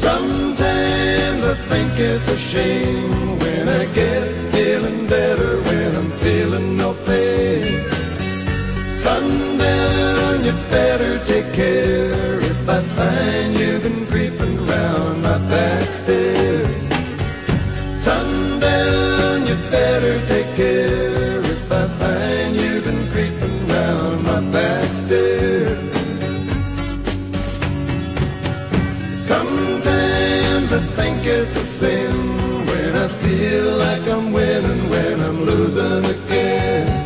Sometimes I think it's a shame when I get feeling better, when I'm feeling no pain. Sundown, you better take care if I find you've been creeping round my back stairs. Sundown, you better take care if I find you've been creeping round my back stairs. Sometimes I think it's a sin when I feel like I'm winning, when I'm losing again.